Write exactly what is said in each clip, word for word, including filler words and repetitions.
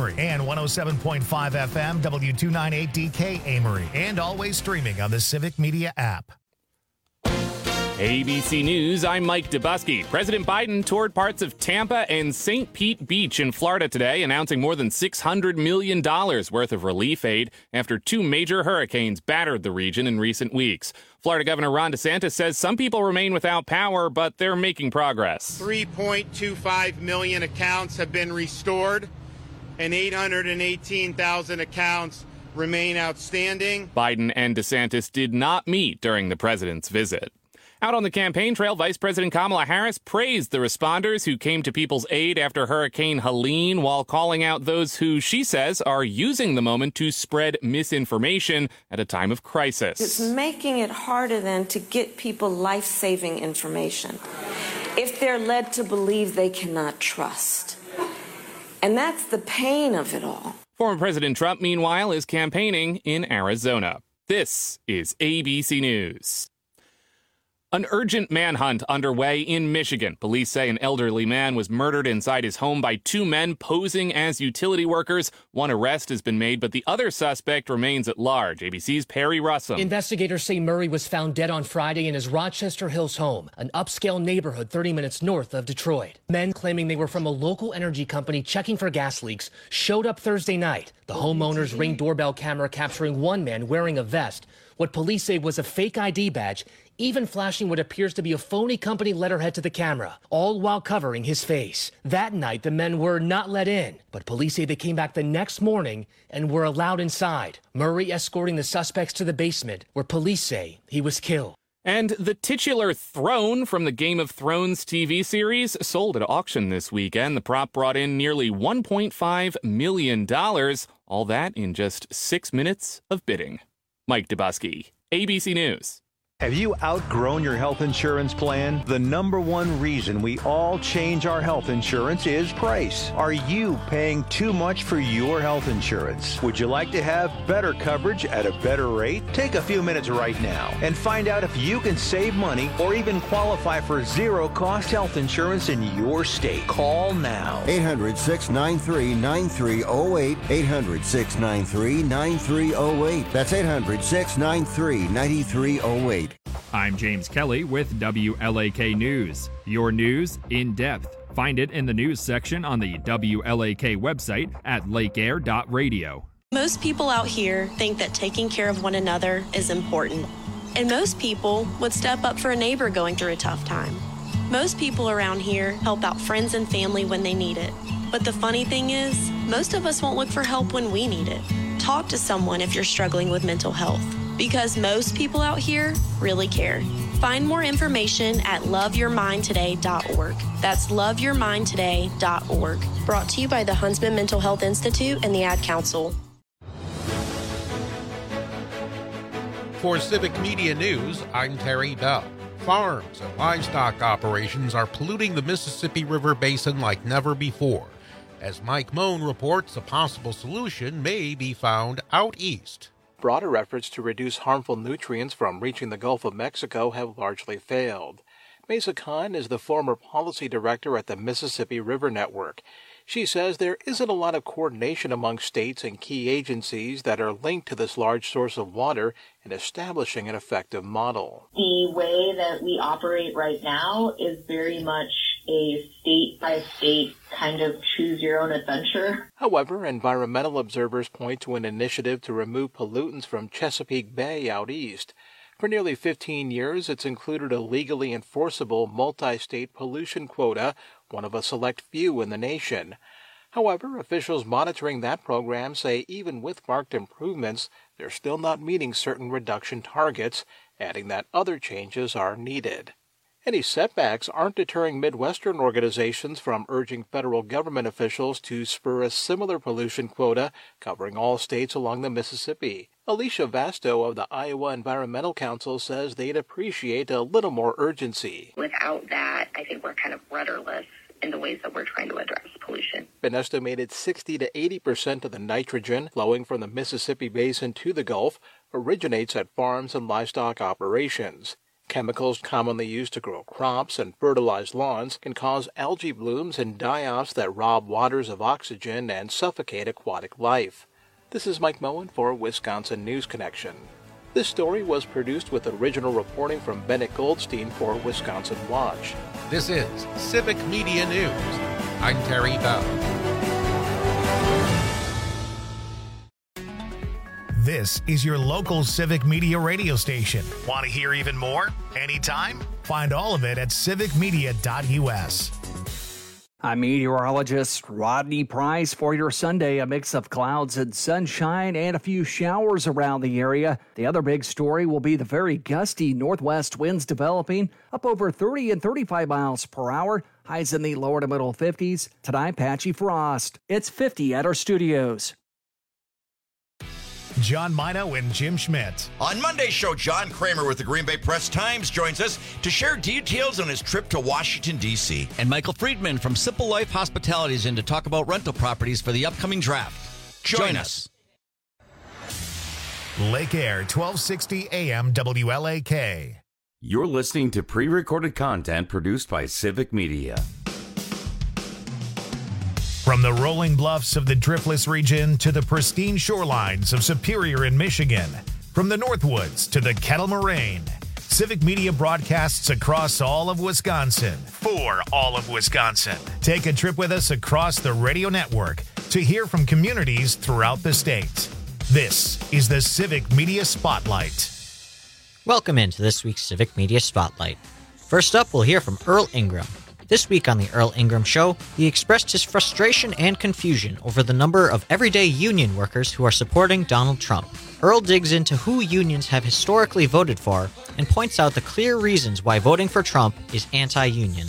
Amory, and one oh seven point five F M, W two ninety-eight D K Amory, and always streaming on the Civic Media app. A B C News, I'm Mike Dubusky. President Biden toured parts of Tampa and Saint Pete Beach in Florida today, announcing more than six hundred million dollars worth of relief aid after two major hurricanes battered the region in recent weeks. Florida Governor Ron DeSantis says some people remain without power, but they're making progress. three point two five million accounts have been restored, and eight hundred eighteen thousand accounts remain outstanding. Biden and DeSantis did not meet during the president's visit. Out on the campaign trail, Vice President Kamala Harris praised the responders who came to people's aid after Hurricane Helene, while calling out those who, she says, are using the moment to spread misinformation at a time of crisis. It's making it harder then to get people life-saving information if they're led to believe they cannot trust. And that's the pain of it all. Former President Trump, meanwhile, is campaigning in Arizona. This is A B C News. An urgent manhunt underway in Michigan. Police say an elderly man was murdered inside his home by two men posing as utility workers. One arrest has been made, but the other suspect remains at large. A B C's Perry Russell. Investigators say Murray was found dead on Friday in his Rochester Hills home, an upscale neighborhood thirty minutes north of Detroit. Men claiming they were from a local energy company checking for gas leaks showed up Thursday night. The homeowner's Ring doorbell camera capturing one man wearing a vest, what police say was a fake I D badge, even flashing what appears to be a phony company letterhead to the camera, all while covering his face. That night, the men were not let in, but police say they came back the next morning and were allowed inside, Murray escorting the suspects to the basement, where police say he was killed. And the titular throne from the Game of Thrones T V series sold at auction this weekend. The prop brought in nearly one point five million dollars, all that in just six minutes of bidding. Mike Dubusky, A B C News. Have you outgrown your health insurance plan? The number one reason we all change our health insurance is price. Are you paying too much for your health insurance? Would you like to have better coverage at a better rate? Take a few minutes right now and find out if you can save money or even qualify for zero-cost health insurance in your state. Call now. eight hundred, six nine three, nine three zero eight. eight hundred, six nine three, nine three zero eight. That's eight hundred, six nine three, nine three zero eight. I'm James Kelly with W L A K News. Your news in depth. Find it in the news section on the W L A K website at lake air dot radio. Most people out here think that taking care of one another is important. And most people would step up for a neighbor going through a tough time. Most people around here help out friends and family when they need it. But the funny thing is, most of us won't look for help when we need it. Talk to someone if you're struggling with mental health, because most people out here really care. Find more information at love your mind today dot org. That's love your mind today dot org. Brought to you by the Huntsman Mental Health Institute and the Ad Council. For Civic Media News, I'm Terry Bell. Farms and livestock operations are polluting the Mississippi River Basin like never before. As Mike Moan reports, a possible solution may be found out east. Broader efforts to reduce harmful nutrients from reaching the Gulf of Mexico have largely failed. Mesa Khan is the former policy director at the Mississippi River Network. She says there isn't a lot of coordination among states and key agencies that are linked to this large source of water in establishing an effective model. The way that we operate right now is very much a state-by-state kind of choose your own adventure. However, environmental observers point to an initiative to remove pollutants from Chesapeake Bay out east. For nearly fifteen years, it's included a legally enforceable multi-state pollution quota, one of a select few in the nation. However, officials monitoring that program say even with marked improvements, they're still not meeting certain reduction targets, adding that other changes are needed. Any setbacks aren't deterring Midwestern organizations from urging federal government officials to spur a similar pollution quota covering all states along the Mississippi. Alicia Vasto of the Iowa Environmental Council says they'd appreciate a little more urgency. Without that, I think we're kind of rudderless in the ways that we're trying to address pollution. An estimated sixty to eighty percent of the nitrogen flowing from the Mississippi Basin to the Gulf originates at farms and livestock operations. Chemicals commonly used to grow crops and fertilize lawns can cause algae blooms and die-offs that rob waters of oxygen and suffocate aquatic life. This is Mike Moen for Wisconsin News Connection. This story was produced with original reporting from Bennett Goldstein for Wisconsin Watch. This is Civic Media News. I'm Terry Bell. This is your local Civic Media radio station. Want to hear even more? Anytime? Find all of it at civic media dot u s. I'm meteorologist Rodney Price for your Sunday. A mix of clouds and sunshine and a few showers around the area. The other big story will be the very gusty northwest winds developing up over thirty and thirty-five miles per hour. Highs in the lower to middle fifties. Tonight, patchy frost. It's fifty at our studios. John Mino and Jim Schmidt. On Monday's show, John Kramer with the Green Bay Press-Times joins us to share details on his trip to Washington, D C And Michael Friedman from Simple Life Hospitality is in to talk about rental properties for the upcoming draft. Join, Join us. Lake Air, twelve sixty A M W L A K. You're listening to pre-recorded content produced by Civic Media. From the rolling bluffs of the Driftless region to the pristine shorelines of Superior in Michigan, from the Northwoods to the Kettle Moraine, Civic Media broadcasts across all of Wisconsin for all of Wisconsin. Take a trip with us across the radio network to hear from communities throughout the state. This is the Civic Media Spotlight. Welcome into this week's Civic Media Spotlight. First up, we'll hear from Earl Ingram. This week on the Earl Ingram Show, he expressed his frustration and confusion over the number of everyday union workers who are supporting Donald Trump. Earl digs into who unions have historically voted for and points out the clear reasons why voting for Trump is anti-union.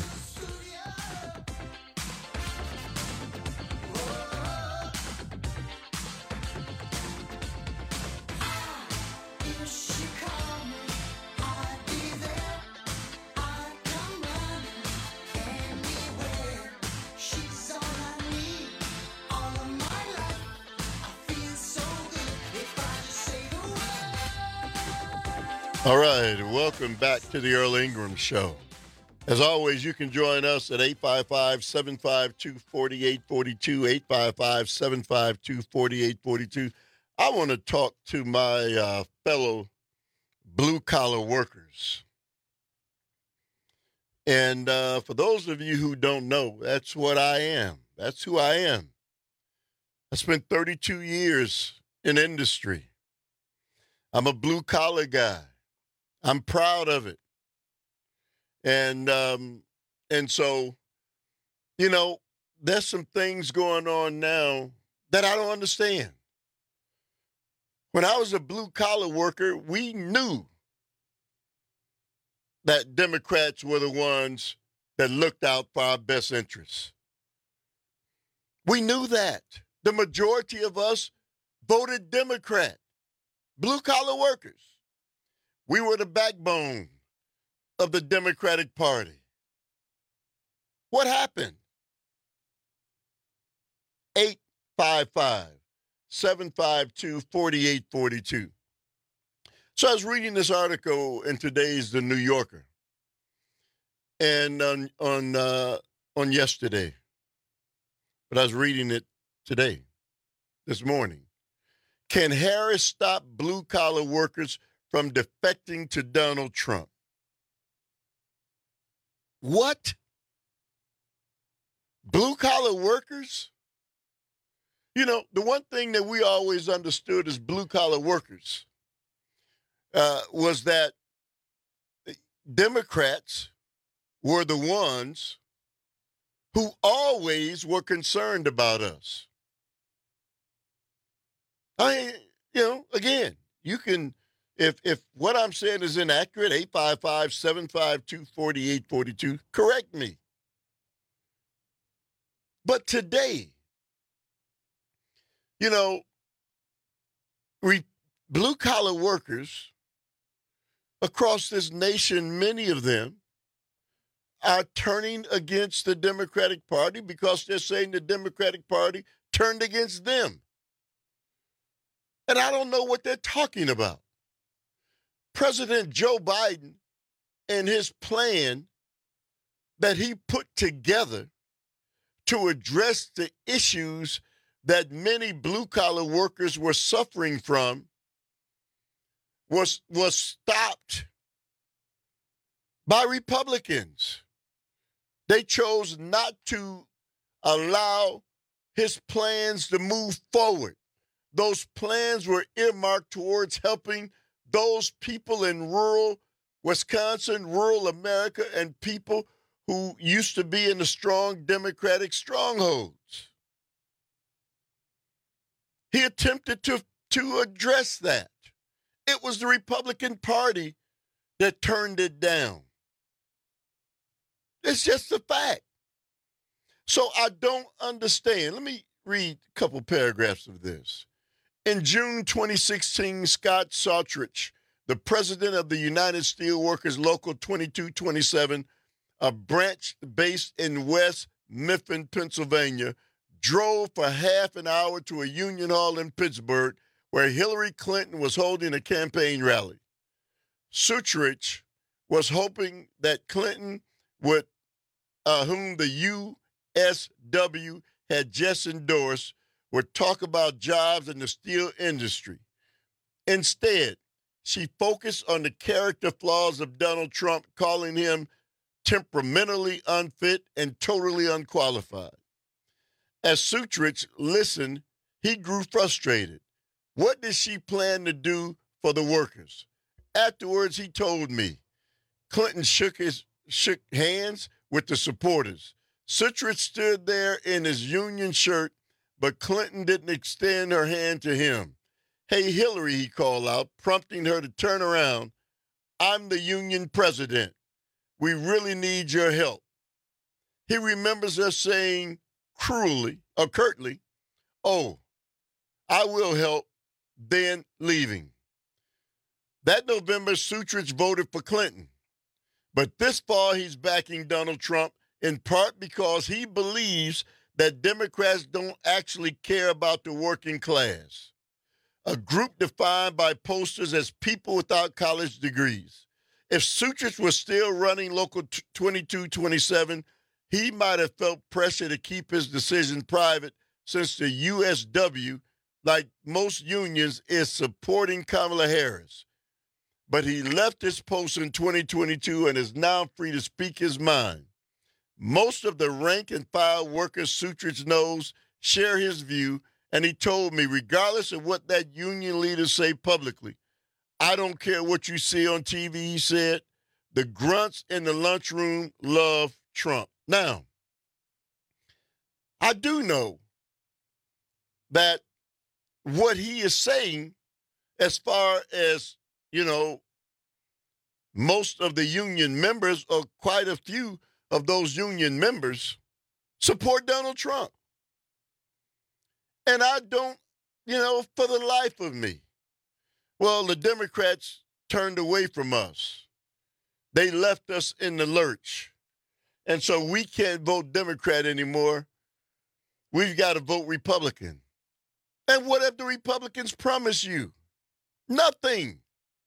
All right, welcome back to the Earl Ingram Show. As always, you can join us at eight five five, seven five two, four eight four two, eight five five, seven five two, four eight four two. I want to talk to my uh, fellow blue-collar workers. And uh, for those of you who don't know, that's what I am. That's who I am. I spent thirty-two years in industry. I'm a blue-collar guy. I'm proud of it. And um, and so, you know, there's some things going on now that I don't understand. When I was a blue-collar worker, we knew that Democrats were the ones that looked out for our best interests. We knew that. The majority of us voted Democrat, blue-collar workers. We were the backbone of the Democratic Party. What happened? eight five five, seven five two, four eight four two. So I was reading this article in today's The New Yorker and on on uh, on yesterday, but I was reading it today, this morning. Can Harris stop blue-collar workers from defecting to Donald Trump? What? Blue-collar workers? You know, the one thing that we always understood as blue-collar workers uh, was that Democrats were the ones who always were concerned about us. I, you know, again, you can, if if what I'm saying is inaccurate, eight five five, seven five two, four eight four two, correct me. But today, you know, we blue-collar workers across this nation, many of them are turning against the Democratic Party because they're saying the Democratic Party turned against them. And I don't know what they're talking about. President Joe Biden in his plan that he put together to address the issues that many blue-collar workers were suffering from was, was stopped by Republicans. They chose not to allow his plans to move forward. Those plans were earmarked towards helping those people in rural Wisconsin, rural America, and people who used to be in the strong Democratic strongholds. He attempted to, to address that. It was the Republican Party that turned it down. It's just a fact. So I don't understand. Let me read a couple paragraphs of this. In June twenty sixteen, Scott Sautrich, the president of the United Steelworkers Local twenty-two twenty-seven, a branch based in West Mifflin, Pennsylvania, drove for half an hour to a union hall in Pittsburgh where Hillary Clinton was holding a campaign rally. Sautrich was hoping that Clinton would, uh, whom the U S W had just endorsed, would talk about jobs in the steel industry. Instead, she focused on the character flaws of Donald Trump, calling him temperamentally unfit and totally unqualified. As Sautrich listened, he grew frustrated. What did she plan to do for the workers? Afterwards, he told me. Clinton shook his shook hands with the supporters. Sautrich stood there in his union shirt, but Clinton didn't extend her hand to him. Hey, Hillary, he called out, prompting her to turn around. I'm the union president. We really need your help. He remembers her saying cruelly, or curtly, oh, I will help, then leaving. That November, Sautrich voted for Clinton. But this fall, he's backing Donald Trump, in part because he believes that Democrats don't actually care about the working class, a group defined by posters as people without college degrees. If Sautrich was still running Local twenty-two twenty-seven, he might have felt pressure to keep his decision private, since the U S W, like most unions, is supporting Kamala Harris. But he left his post in twenty twenty-two and is now free to speak his mind. Most of the rank and file workers Sautrich knows share his view, and he told me, regardless of what that union leaders say publicly, I don't care what you see on T V, he said, the grunts in the lunchroom love Trump. Now, I do know that what he is saying, as far as, you know, most of the union members, or quite a few of those union members, support Donald Trump. And I don't, you know, for the life of me. Well, the Democrats turned away from us. They left us in the lurch. And so we can't vote Democrat anymore. We've got to vote Republican. And what have the Republicans promised you? Nothing.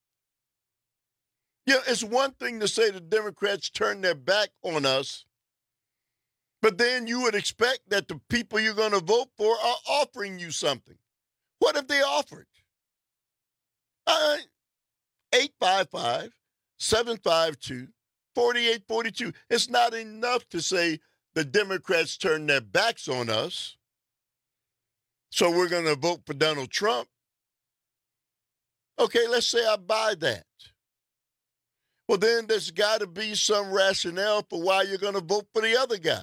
You know, it's one thing to say the Democrats turned their back on us, but then you would expect that the people you're going to vote for are offering you something. What have they offered? All right. eight five five, seven five two, four eight four two. It's not enough to say the Democrats turned their backs on us, so we're going to vote for Donald Trump. Okay, let's say I buy that. Well, then there's got to be some rationale for why you're going to vote for the other guy.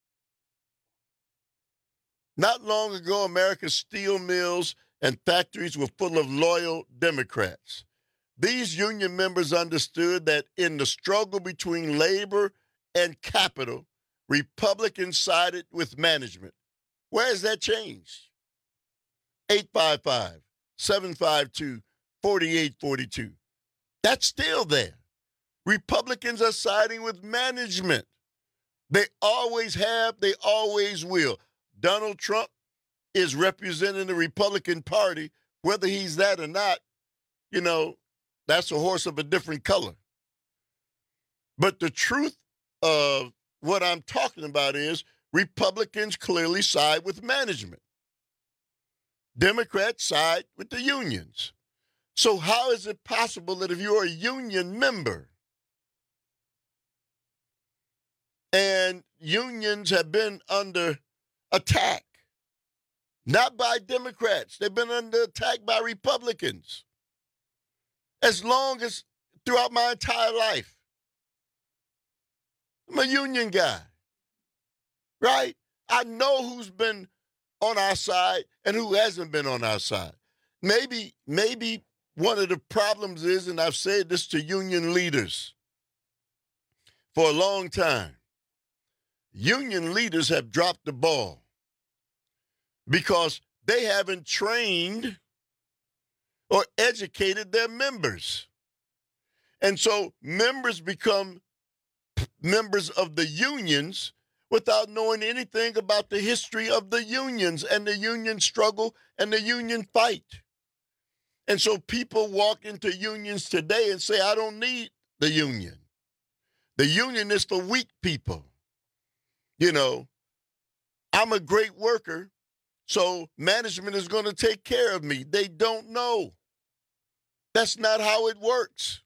Not long ago, America's steel mills and factories were full of loyal Democrats. These union members understood that in the struggle between labor and capital, Republicans sided with management. Where has that changed? eight five five, seven five two, four eight four two. That's still there. Republicans are siding with management. They always have, they always will. Donald Trump is representing the Republican Party. Whether he's that or not, you know, that's a horse of a different color. But the truth of what I'm talking about is Republicans clearly side with management. Democrats side with the unions. So how is it possible that if you're a union member and unions have been under attack, not by Democrats, they've been under attack by Republicans as long as throughout my entire life. I'm a union guy, right? I know who's been on our side and who hasn't been on our side. Maybe, maybe one of the problems is, and I've said this to union leaders for a long time, union leaders have dropped the ball because they haven't trained or educated their members. And so members become members of the unions without knowing anything about the history of the unions and the union struggle and the union fight. And so people walk into unions today and say, I don't need the union. The union is for weak people. You know, I'm a great worker, so management is going to take care of me. They don't know. That's not how it works.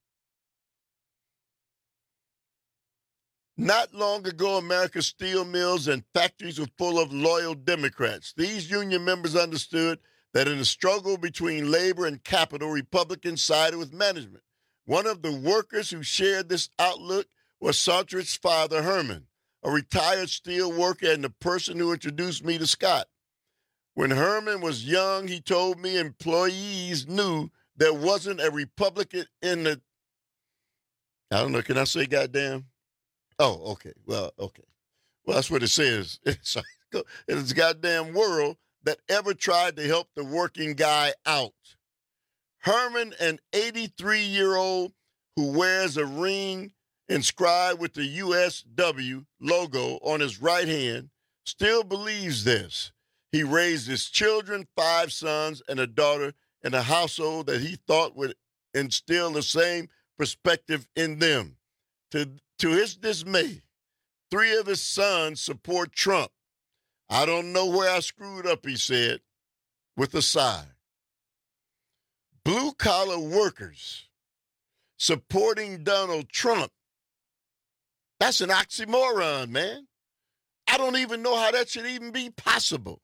Not long ago, America's steel mills and factories were full of loyal Democrats. These union members understood that in the struggle between labor and capital, Republicans sided with management. One of the workers who shared this outlook was Sontrich's father, Herman, a retired steel worker and the person who introduced me to Scott. When Herman was young, he told me employees knew there wasn't a Republican in the, I don't know, can I say goddamn? Oh, okay. Well, okay. Well, that's what it says. It's, it's a goddamn world that ever tried to help the working guy out. Herman, an eighty-three-year-old who wears a ring inscribed with the U S W logo on his right hand, still believes this. He raised his children, five sons and a daughter, in a household that he thought would instill the same perspective in them. To To his dismay, three of his sons support Trump. I don't know where I screwed up, he said, with a sigh. Blue-collar workers supporting Donald Trump. That's an oxymoron, man. I don't even know how that should even be possible.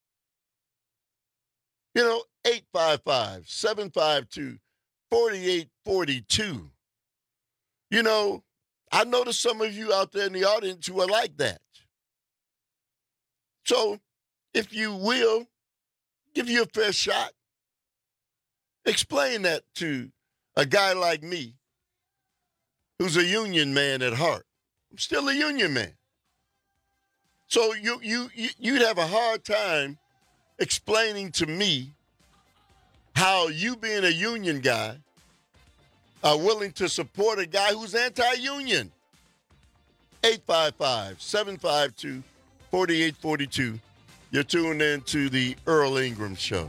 You know, eight five five, seven five two, four eight four two. You know, I know there's some of you out there in the audience who are like that. So, if you will, give you a fair shot. Explain that to a guy like me, who's a union man at heart. I'm still a union man. So you you you'd have a hard time explaining to me how you, being a union guy, are willing to support a guy who's anti-union. eight five five, seven five two, four eight four two. You're tuned in to the Earl Ingram Show.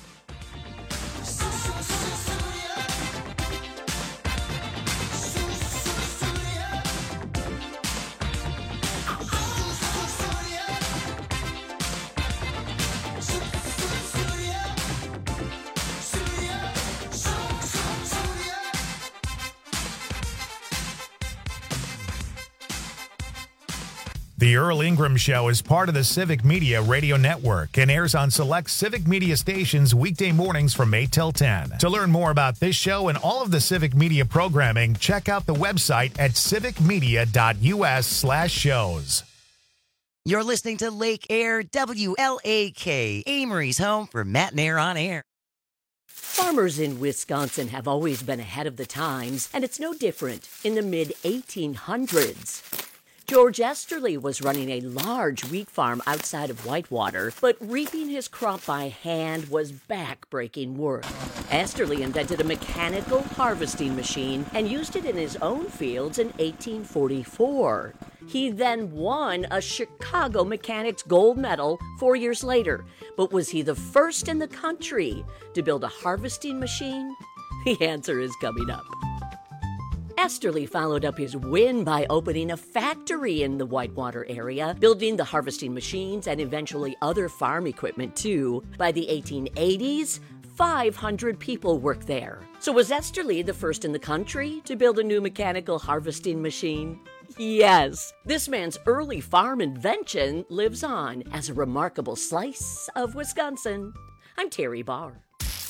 The Earl Ingram Show is part of the Civic Media Radio Network and airs on select Civic Media stations weekday mornings from eight till ten. To learn more about this show and all of the Civic Media programming, check out the website at civicmedia.us slash shows. You're listening to Lake Air W L A K, Amory's home for Matt and Air on Air. Farmers in Wisconsin have always been ahead of the times, and it's no different in the mid eighteen hundreds. George Esterly was running a large wheat farm outside of Whitewater, but reaping his crop by hand was back-breaking work. Esterly invented a mechanical harvesting machine and used it in his own fields in eighteen forty-four. He then won a Chicago Mechanics Gold Medal four years later, but was he the first in the country to build a harvesting machine? The answer is coming up. Esterly followed up his win by opening a factory in the Whitewater area, building the harvesting machines and eventually other farm equipment too. By the eighteen eighties, five hundred people worked there. So was Esterly the first in the country to build a new mechanical harvesting machine? Yes. This man's early farm invention lives on as a remarkable slice of Wisconsin. I'm Terry Barr.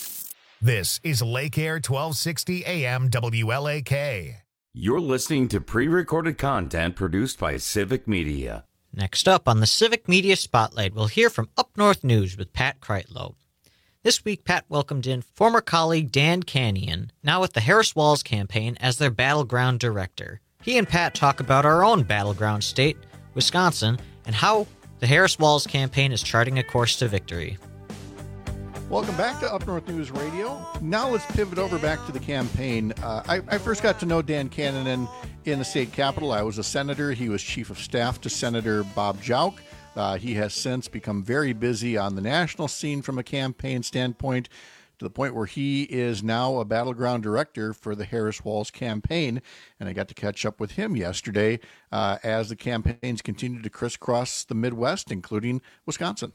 This is Lake Air twelve sixty A M W L A K. You're listening to pre-recorded content produced by Civic Media. Next up on the Civic Media Spotlight, we'll hear from Up North News with Pat Kreitlow. This week, Pat welcomed in former colleague Dan Canyon, now with the Harris Walz campaign as their battleground director. He and Pat talk about our own battleground state, Wisconsin, and how the Harris Walz campaign is charting a course to victory. Welcome back to Up North News Radio. Now let's pivot over back to the campaign. Uh, I, I first got to know Dan Cannon in the state capitol. I was a senator. He was chief of staff to Senator Bob Jauch. Uh, he has since become very busy on the national scene from a campaign standpoint, to the point where he is now a battleground director for the Harris Walz campaign. And I got to catch up with him yesterday uh, as the campaigns continue to crisscross the Midwest, including Wisconsin.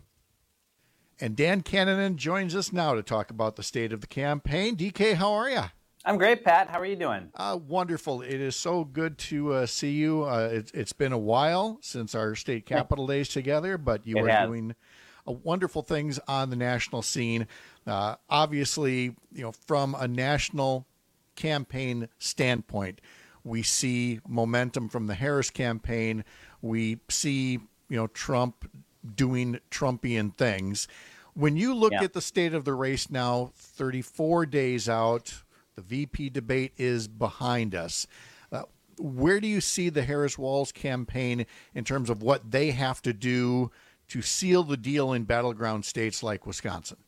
And Dan Cannon joins us now to talk about the state of the campaign. D K, how are you? I'm great, Pat. How are you doing? Uh, wonderful. It is so good to uh, see you. Uh, it, it's been a while since our state capitol days together, but you It are has. doing uh, wonderful things on the national scene. Uh, obviously, you know, from a national campaign standpoint, we see momentum from the Harris campaign. We see, you know, Trump doing Trumpian things. When you look Yeah. at the state of the race now, thirty-four days out, the V P debate is behind us. Uh, where do you see the Harris Walz campaign in terms of what they have to do to seal the deal in battleground states like Wisconsin?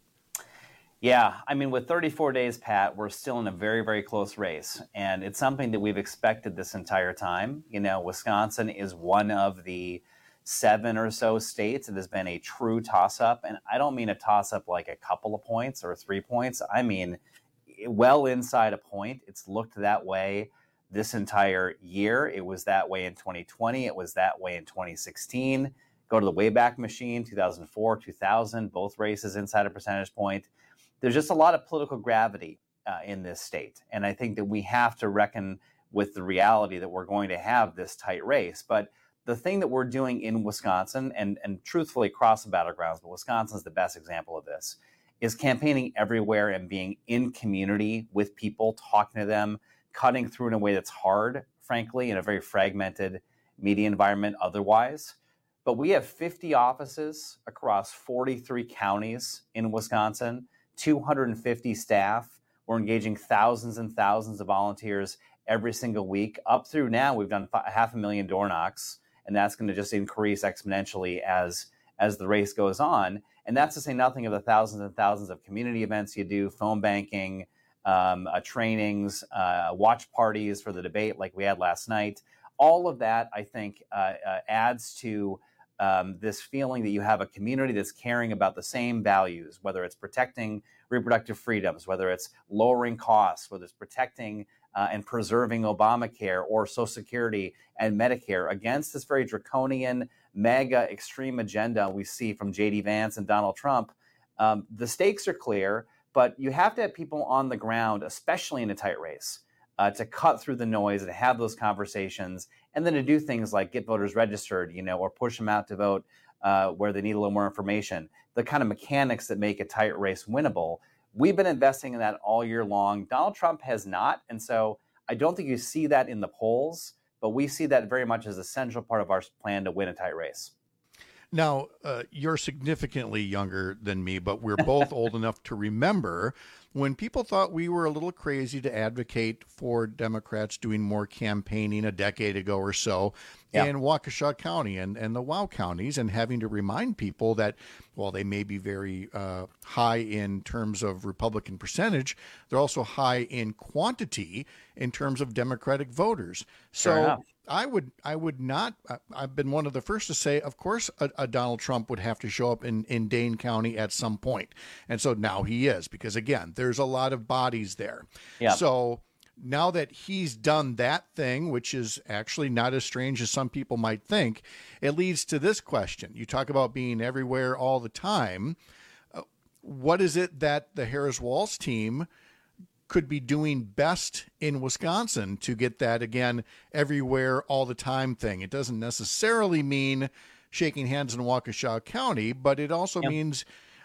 Yeah, I mean, with thirty-four days, Pat, we're still in a very, very close race. And it's something that we've expected this entire time. You know, Wisconsin is one of the seven or so states that has been a true toss-up. And I don't mean a toss-up like a couple of points or three points. I mean, well inside a point. It's looked that way this entire year. It was that way in twenty twenty. It was that way in twenty sixteen. Go to the Wayback Machine, two thousand four, two thousand, both races inside a percentage point. There's just a lot of political gravity uh, in this state. And I think that we have to reckon with the reality that we're going to have this tight race. But the thing that we're doing in Wisconsin, and, and truthfully across the battlegrounds, but Wisconsin is the best example of this, is campaigning everywhere and being in community with people, talking to them, cutting through in a way that's hard, frankly, in a very fragmented media environment otherwise. But we have fifty offices across forty-three counties in Wisconsin, two hundred fifty staff. We're engaging thousands and thousands of volunteers every single week. Up through now, we've done f- half a million door knocks, and that's going to just increase exponentially as, as the race goes on. And that's to say nothing of the thousands and thousands of community events you do, phone banking, um, uh, trainings, uh, watch parties for the debate like we had last night. All of that, I think, uh, uh, adds to um, this feeling that you have a community that's caring about the same values, whether it's protecting reproductive freedoms, whether it's lowering costs, whether it's protecting uh, and preserving Obamacare or Social Security and Medicare against this very draconian, mega extreme agenda we see from J D Vance and Donald Trump. Um, the stakes are clear, but you have to have people on the ground, especially in a tight race, uh, to cut through the noise and have those conversations, and then to do things like get voters registered, you know, or push them out to vote uh, where they need a little more information. The kind of mechanics that make a tight race winnable. We've been investing in that all year long. Donald Trump has not, and so I don't think you see that in the polls, but we see that very much as a central part of our plan to win a tight race. Now, uh, you're significantly younger than me, but we're both old enough to remember when people thought we were a little crazy to advocate for Democrats doing more campaigning a decade ago or so Yeah. in Waukesha County and, and the WOW counties, and having to remind people that while they may be very uh, high in terms of Republican percentage, they're also high in quantity in terms of Democratic voters. Fair So enough. I would I would not, I- I've been one of the first to say, of course, a, a Donald Trump would have to show up in, in Dane County at some point. And so now he is, because again, there's a lot of bodies there. Yeah. So now that he's done that thing, which is actually not as strange as some people might think, it leads to this question. You talk about being everywhere all the time. Uh, what is it that the Harris-Walz team could be doing best in Wisconsin to get that, again, everywhere all the time thing? It doesn't necessarily mean shaking hands in Waukesha County, but it also yep. means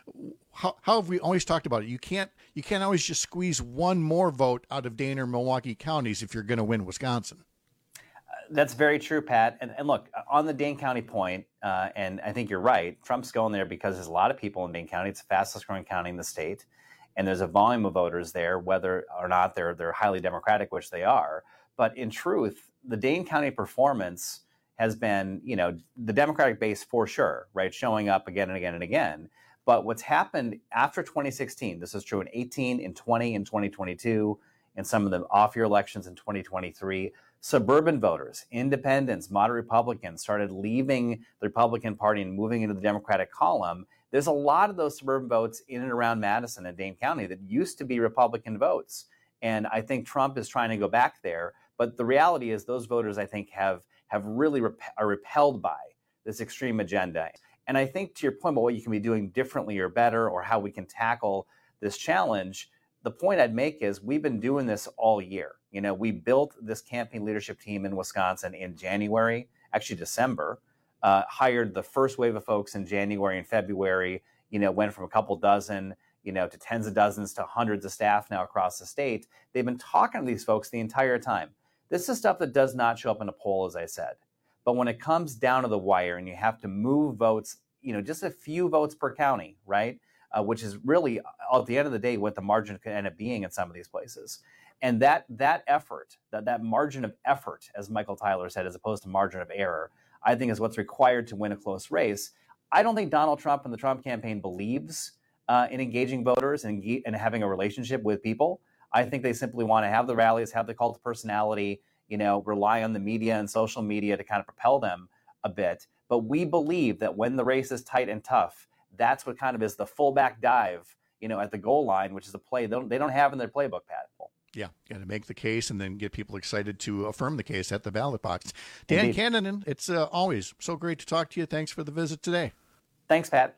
how, how have we always talked about it? You can't you can't always just squeeze one more vote out of Dane or Milwaukee counties if you're going to win Wisconsin. Uh, that's very true, Pat. And, and look, on the Dane County point, uh, and I think you're right, Trump's going there because there's a lot of people in Dane County. It's the fastest growing county in the state. And there's a volume of voters there, whether or not they're they're highly Democratic, which they are. But in truth, the Dane County performance has been, you know, the Democratic base for sure, right, showing up again and again and again. But what's happened after twenty sixteen, this is true in eighteen, in twenty, in twenty twenty-two, in some of the off-year elections in twenty twenty-three, suburban voters, independents, moderate Republicans started leaving the Republican Party and moving into the Democratic column. There's a lot of those suburban votes in and around Madison and Dane County that used to be Republican votes. And I think Trump is trying to go back there. But the reality is those voters, I think, have, have really rep- are repelled by this extreme agenda. And I think to your point about what you can be doing differently or better or how we can tackle this challenge, the point I'd make is we've been doing this all year. You know, we built this campaign leadership team in Wisconsin in January, actually December, uh, hired the first wave of folks in January and February, you know, went from a couple dozen, you know, to tens of dozens to hundreds of staff now across the state. They've been talking to these folks the entire time. This is stuff that does not show up in a poll, as I said. But when it comes down to the wire and you have to move votes, you know, just a few votes per county, right? Uh, which is really, at the end of the day, what the margin could end up being in some of these places. And that that effort, that, that margin of effort, as Michael Tyler said, as opposed to margin of error, I think is what's required to win a close race. I don't think Donald Trump and the Trump campaign believes uh, in engaging voters and, and having a relationship with people. I think they simply want to have the rallies, have the cult of personality, you know, rely on the media and social media to kind of propel them a bit. But we believe that when the race is tight and tough, that's what kind of is the fullback dive, you know, at the goal line, which is a play they don't, they don't have in their playbook, Pat. Yeah, got to make the case and then get people excited to affirm the case at the ballot box. Dan Indeed. Cannon, it's uh, always so great to talk to you. Thanks for the visit today. Thanks, Pat.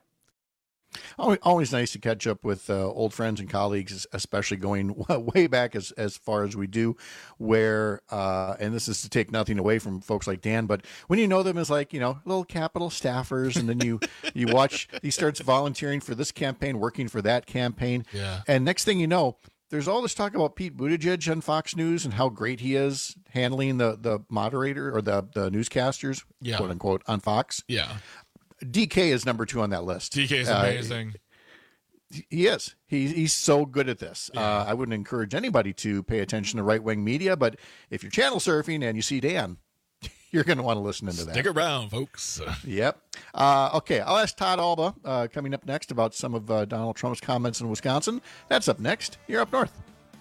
Always, always nice to catch up with uh, old friends and colleagues, especially going way back as, as far as we do, where, uh, and this is to take nothing away from folks like Dan, but when you know them as like, you know, little Capitol staffers, and then you, you watch, he starts volunteering for this campaign, working for that campaign. Yeah. And next thing you know, there's all this talk about Pete Buttigieg on Fox News and how great he is handling the, the moderator or the, the newscasters, yeah. quote unquote, on Fox. Yeah. D K is number two on that list. D K is amazing. Uh, he is. He, he's so good at this. Yeah. Uh, I wouldn't encourage anybody to pay attention to right-wing media, but if you're channel surfing and you see Dan, you're going to want to listen into that. Stick around, folks. Yep. Uh, okay, I'll ask Todd Alba uh, coming up next about some of uh, Donald Trump's comments in Wisconsin. That's up next. You're up north.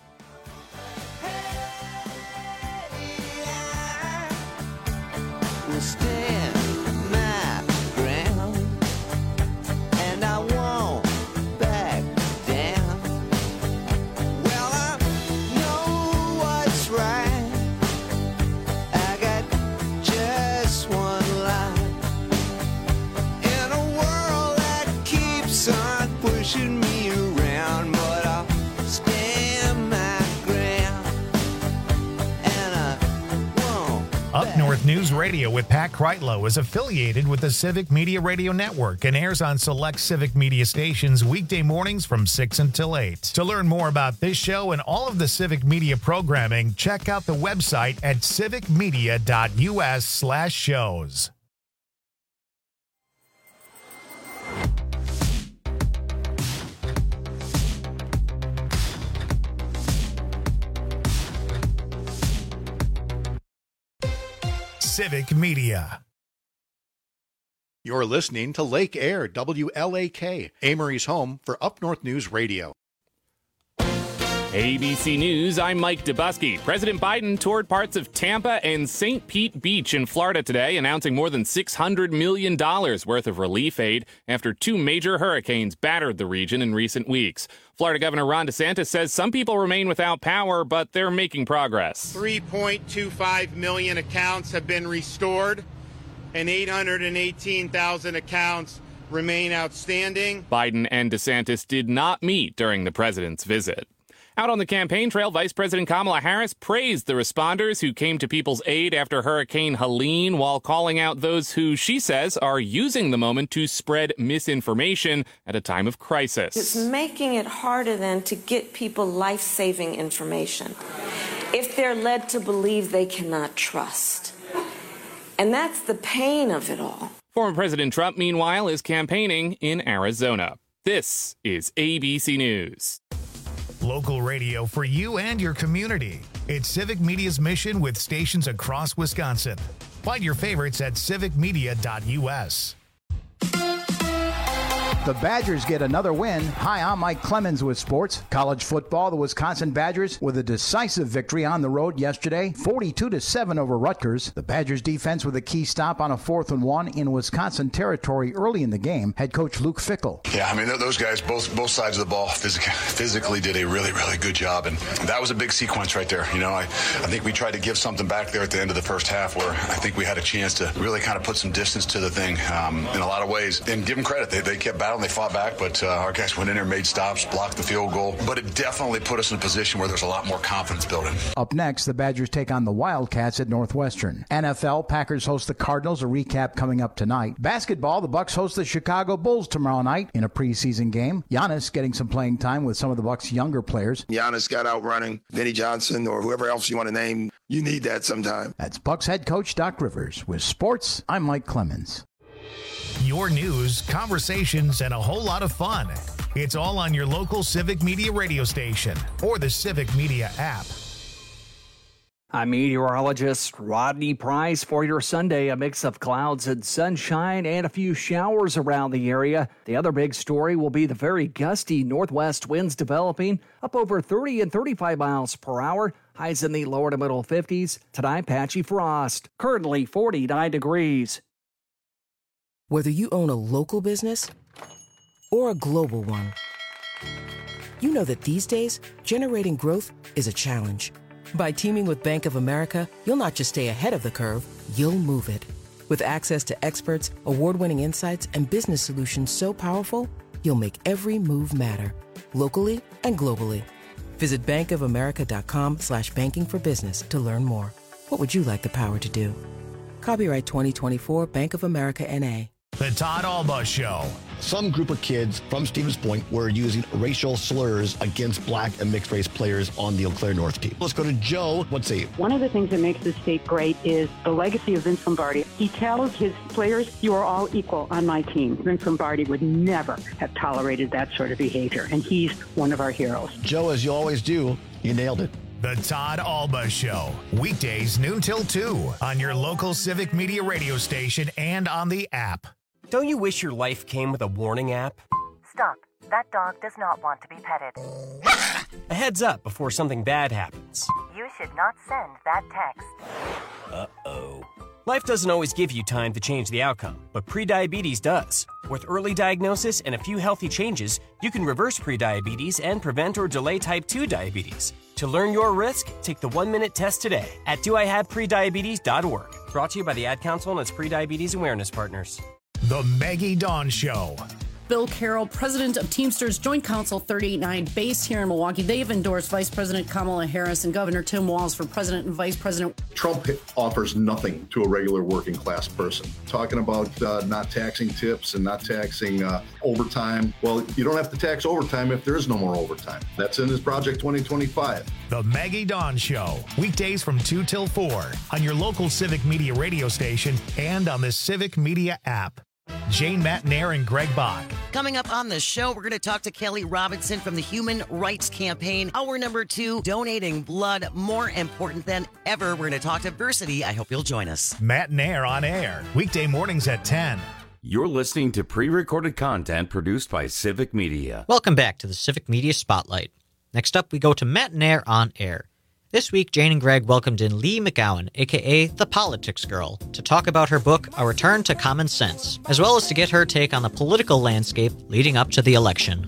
We'll stand my ground, and I won't back down. Well, I know what's right. I got just one life in a world that keeps on pushing me around, but I'll stand my ground, and I won't. Up North News Radio with Pat Kreitlow is affiliated with the Civic Media Radio Network and airs on select Civic Media stations weekday mornings from six until eight. To learn more about this show and all of the Civic Media programming, check out the website at civicmedia.us slash shows. Civic Media. You're listening to Lake Air, W L A K, Amory's home for Up North News Radio. A B C News, I'm Mike Dubusky. President Biden toured parts of Tampa and Saint Pete Beach in Florida today, announcing more than six hundred million dollars worth of relief aid after two major hurricanes battered the region in recent weeks. Florida Governor Ron DeSantis says some people remain without power, but they're making progress. three point two five million accounts have been restored, and eight hundred eighteen thousand accounts remain outstanding. Biden and DeSantis did not meet during the president's visit. Out on the campaign trail, Vice President Kamala Harris praised the responders who came to people's aid after Hurricane Helene, while calling out those who, she says, are using the moment to spread misinformation at a time of crisis. It's making it harder then to get people life-saving information if they're led to believe they cannot trust. And that's the pain of it all. Former President Trump, meanwhile, is campaigning in Arizona. This is A B C News. Local radio for you and your community. It's Civic Media's mission with stations across Wisconsin. Find your favorites at civic media dot u s. The Badgers get another win. Hi, I'm Mike Clemens with sports. College football, the Wisconsin Badgers with a decisive victory on the road yesterday, forty-two to seven over Rutgers. The Badgers defense with a key stop on a fourth and one in Wisconsin territory early in the game. Head coach Luke Fickell. Yeah, I mean, those guys, both both sides of the ball, physically, physically did a really, really good job. And that was a big sequence right there. You know, I, I think we tried to give something back there at the end of the first half where I think we had a chance to really kind of put some distance to the thing um, in a lot of ways. And give them credit. They, they kept battling. They fought back, but uh, our guys went in there, made stops, blocked the field goal. But it definitely put us in a position where there's a lot more confidence building. Up next, the Badgers take on the Wildcats at Northwestern. N F L, Packers host the Cardinals. A recap coming up tonight. Basketball, the Bucks host the Chicago Bulls tomorrow night in a preseason game. Giannis getting some playing time with some of the Bucks' younger players. Giannis got out running Vinnie Johnson or whoever else you want to name. You need that sometime. That's Bucks head coach Doc Rivers. With sports, I'm Mike Clemens. Your news, conversations, and a whole lot of fun. It's all on your local Civic Media radio station or the Civic Media app. I'm meteorologist Rodney Price for your Sunday. A mix of clouds and sunshine and a few showers around the area. The other big story will be the very gusty northwest winds developing up over thirty and thirty-five miles per hour. Highs in the lower to middle fifties. Tonight, patchy frost. Currently forty-nine degrees. Whether you own a local business or a global one, you know that these days, generating growth is a challenge. By teaming with Bank of America, you'll not just stay ahead of the curve, you'll move it. With access to experts, award-winning insights, and business solutions so powerful, you'll make every move matter, locally and globally. Visit bankofamerica.com slash banking for business to learn more. What would you like the power to do? Copyright twenty twenty-four Bank of America N A. The Todd Alba Show. Some group of kids from Stevens Point were using racial slurs against black and mixed race players on the Eau Claire North team. Let's go to Joe. Let's see. One of the things that makes this state great is the legacy of Vince Lombardi. He tells his players, you are all equal on my team. Vince Lombardi would never have tolerated that sort of behavior, and he's one of our heroes. Joe, as you always do, you nailed it. The Todd Alba Show. Weekdays noon till two on your local Civic Media radio station and on the app. Don't you wish your life came with a warning app? Stop. That dog does not want to be petted. A heads up before something bad happens. You should not send that text. Uh-oh. Life doesn't always give you time to change the outcome, but prediabetes does. With early diagnosis and a few healthy changes, you can reverse prediabetes and prevent or delay type two diabetes. To learn your risk, take the one-minute test today at do I have prediabetes dot org. Brought to you by the Ad Council and its prediabetes awareness partners. The Maggie Dawn Show. Bill Carroll, president of Teamsters Joint Council thirty-eight nine, based here in Milwaukee. They've endorsed Vice President Kamala Harris and Governor Tim Walz for president and vice president. Trump offers nothing to a regular working class person. Talking about uh, not taxing tips and not taxing uh, overtime. Well, you don't have to tax overtime if there is no more overtime. That's in his Project twenty twenty-five. The Maggie Dawn Show. Weekdays from two till four on your local Civic Media radio station and on the Civic Media app. Jane Matnair and Greg Bach. Coming up on the show, we're going to talk to Kelly Robinson from the Human Rights Campaign. Hour number two, donating blood, more important than ever. We're going to talk diversity. I hope you'll join us. Matnair on air, weekday mornings at ten. You're listening to pre-recorded content produced by Civic Media. Welcome back to the Civic Media Spotlight. Next up, we go to Matt Nair on Air. This week, Jane and Greg welcomed in Lee McGowan, a k a. The Politics Girl, to talk about her book, A Return to Common Sense, as well as to get her take on the political landscape leading up to the election.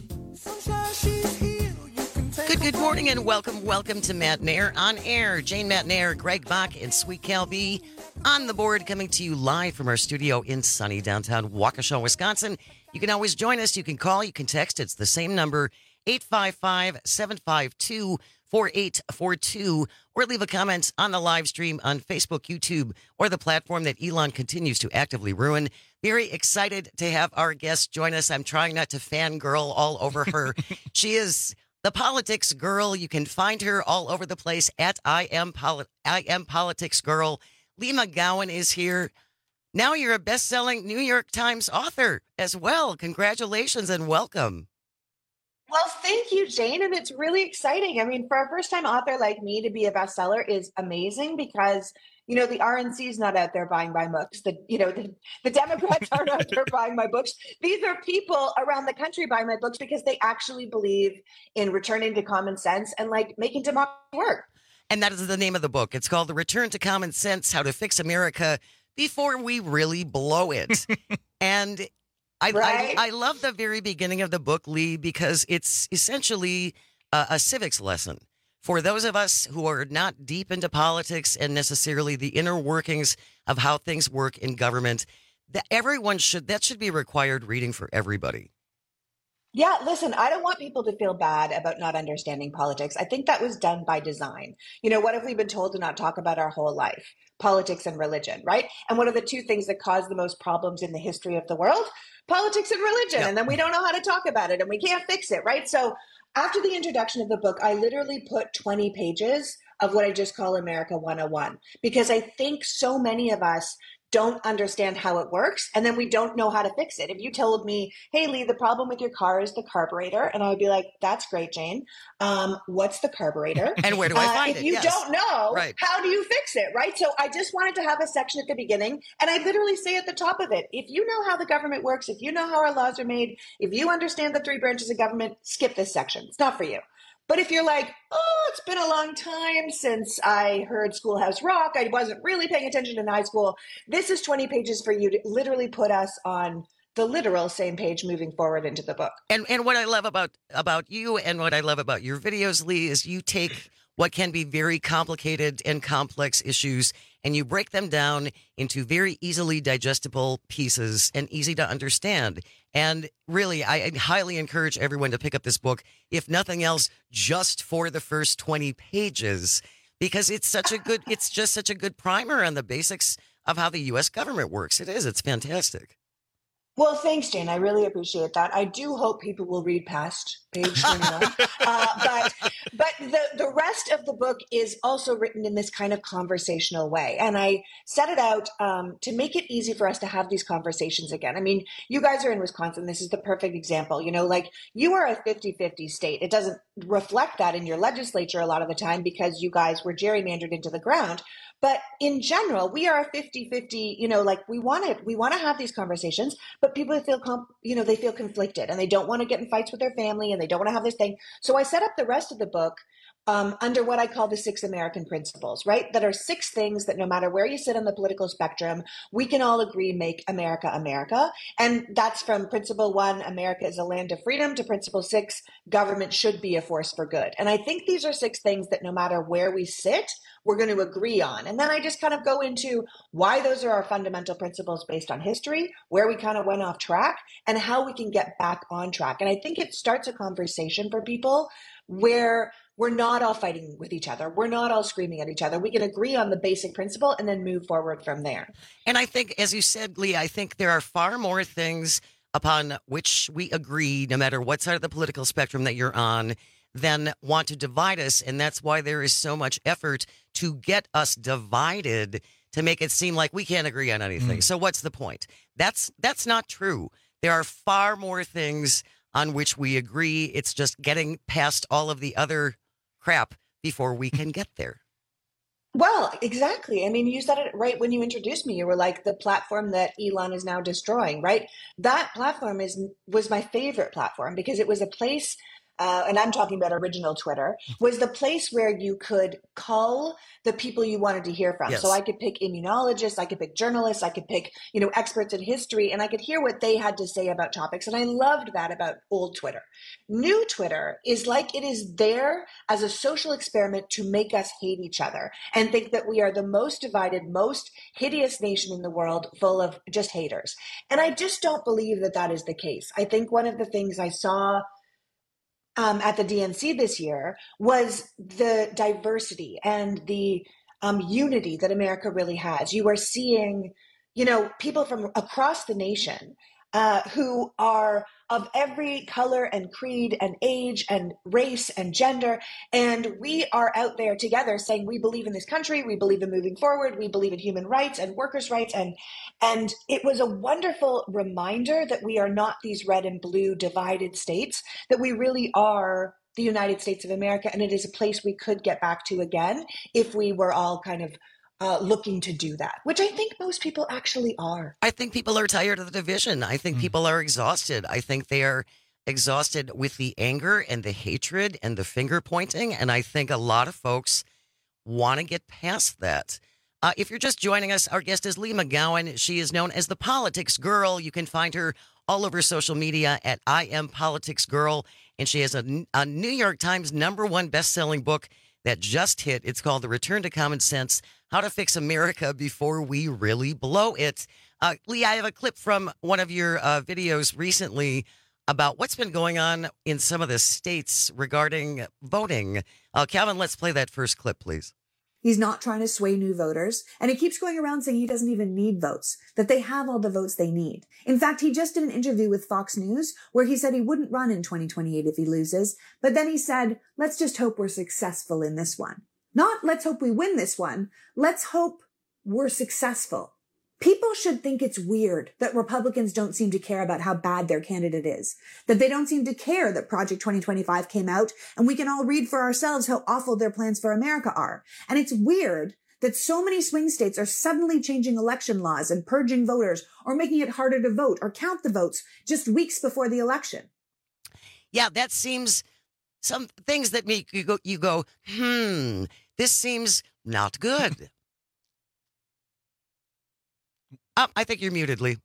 Good, good morning and welcome, welcome to Matt Nair on Air. Jane Matt Nair, Greg Bach, and Sweet Cal B on the board, coming to you live from our studio in sunny downtown Waukesha, Wisconsin. You can always join us. You can call, you can text. It's the same number, eight five five, seven five two, four eight four two, or leave a comment on the live stream on Facebook, YouTube, or the platform that Elon continues to actively ruin. Very excited to have our guest join us. I'm trying not to fangirl all over her. She is the Politics Girl. You can find her all over the place at I am, Poli- I am Politics Girl. Lee McGowan is here. Now you're a best-selling New York Times author as well. Congratulations and welcome. Well, thank you, Jane. And it's really exciting. I mean, for a first-time author like me to be a bestseller is amazing because, you know, the R N C is not out there buying my books. The, you know, the, the Democrats aren't out there buying my books. These are people around the country buying my books because they actually believe in returning to common sense and like making democracy work. And that is the name of the book. It's called The Return to Common Sense, How to Fix America Before We Really Blow It. And I, Right? I I love the very beginning of the book, Lee, because it's essentially a, a civics lesson for those of us who are not deep into politics and necessarily the inner workings of how things work in government. That everyone should that should be required reading for everybody. Yeah, listen, I don't want people to feel bad about not understanding politics. I think that was done by design. You know, what have we been told to not talk about our whole life? Politics and religion, right? And what are the two things that cause the most problems in the history of the world? Politics and religion. Yep. And then we don't know how to talk about it and we can't fix it, right? So after the introduction of the book, I literally put twenty pages of what I just call America one oh one, because I think so many of us don't understand how it works, and then we don't know how to fix it. If you told me, hey, Lee, the problem with your car is the carburetor, and I would be like, that's great, Jane. Um, what's the carburetor? And where do I find uh, it? If you Yes. don't know, Right. how do you fix it, right? So I just wanted to have a section at the beginning, and I literally say at the top of it, if you know how the government works, if you know how our laws are made, if you understand the three branches of government, skip this section. It's not for you. But if you're like, oh, it's been a long time since I heard Schoolhouse Rock, I wasn't really paying attention in high school, this is twenty pages for you to literally put us on the literal same page moving forward into the book. And and what I love about about you and what I love about your videos, Lee, is you take what can be very complicated and complex issues and you break them down into very easily digestible pieces and easy to understand. And really, I highly encourage everyone to pick up this book, if nothing else, just for the first twenty pages, because it's such a good, it's just such a good primer on the basics of how the U S government works. It is. It's fantastic. Well, thanks, Jane. I really appreciate that. I do hope people will read past page twenty-one. uh, but but the, the rest of the book is also written in this kind of conversational way. And I set it out um, to make it easy for us to have these conversations again. I mean, you guys are in Wisconsin. This is the perfect example. You know, like you are a fifty-fifty state. It doesn't reflect that in your legislature a lot of the time because you guys were gerrymandered into the ground. But in general, we are a fifty-fifty, you know, like we want to, we want to have these conversations, but people feel, comp, you know, they feel conflicted and they don't want to get in fights with their family and they don't want to have this thing. So I set up the rest of the book um, under what I call the six American principles, right? That are six things that no matter where you sit on the political spectrum, we can all agree make America, America. And that's from principle one, America is a land of freedom, to principle six, government should be a force for good. And I think these are six things that no matter where we sit, we're going to agree on. And then I just kind of go into why those are our fundamental principles based on history, where we kind of went off track, and how we can get back on track. And I think it starts a conversation for people where we're not all fighting with each other. We're not all screaming at each other. We can agree on the basic principle and then move forward from there. And I think, as you said, Lee, I think there are far more things upon which we agree, no matter what side of the political spectrum that you're on, than want to divide us. And that's why there is so much effort to get us divided, to make it seem like we can't agree on anything. Mm. So what's the point? That's that's not true. There are far more things on which we agree. It's just getting past all of the other crap before we can get there. Well, exactly. I mean, you said it right when you introduced me. You were like, the platform that Elon is now destroying, right? That platform is was my favorite platform because it was a place uh, and I'm talking about original Twitter, was the place where you could call the people you wanted to hear from. Yes. So I could pick immunologists, I could pick journalists, I could pick, you know, experts in history, and I could hear what they had to say about topics. And I loved that about old Twitter. New Twitter is like it is there as a social experiment to make us hate each other and think that we are the most divided, most hideous nation in the world, full of just haters. And I just don't believe that that is the case. I think one of the things I saw Um, at the D N C this year was the diversity and the um, unity that America really has. You are seeing, you know, people from across the nation uh, who are of every color and creed and age and race and gender. And we are out there together saying, we believe in this country, we believe in moving forward, we believe in human rights and workers' rights. And, and it was a wonderful reminder that we are not these red and blue divided states, that we really are the United States of America. And it is a place we could get back to again if we were all kind of Uh, looking to do that, which I think most people actually are. I think people are tired of the division. I think mm. people are exhausted. I think they are exhausted with the anger and the hatred and the finger pointing. And I think a lot of folks want to get past that. Uh, if you're just joining us, our guest is Leigh McGowan. She is known as the Politics Girl. You can find her all over social media at I Am Politics Girl. And she has a, a New York Times number one best-selling book that just hit. It's called The Return to Common Sense: How to Fix America Before We Really Blow It. Uh, Leigh, I have a clip from one of your uh, videos recently about what's been going on in some of the states regarding voting. Uh, Calvin, let's play that first clip, please. He's not trying to sway new voters, and he keeps going around saying he doesn't even need votes, that they have all the votes they need. In fact, he just did an interview with Fox News where he said he wouldn't run in twenty twenty-eight if he loses, but then he said, let's just hope we're successful in this one. Not let's hope we win this one, let's hope we're successful. People should think it's weird that Republicans don't seem to care about how bad their candidate is, that they don't seem to care that Project twenty twenty-five came out and we can all read for ourselves how awful their plans for America are. And it's weird that so many swing states are suddenly changing election laws and purging voters or making it harder to vote or count the votes just weeks before the election. Yeah, that seems some things that make you go, you go, hmm, this seems not good. Oh, I think you're muted, Leigh.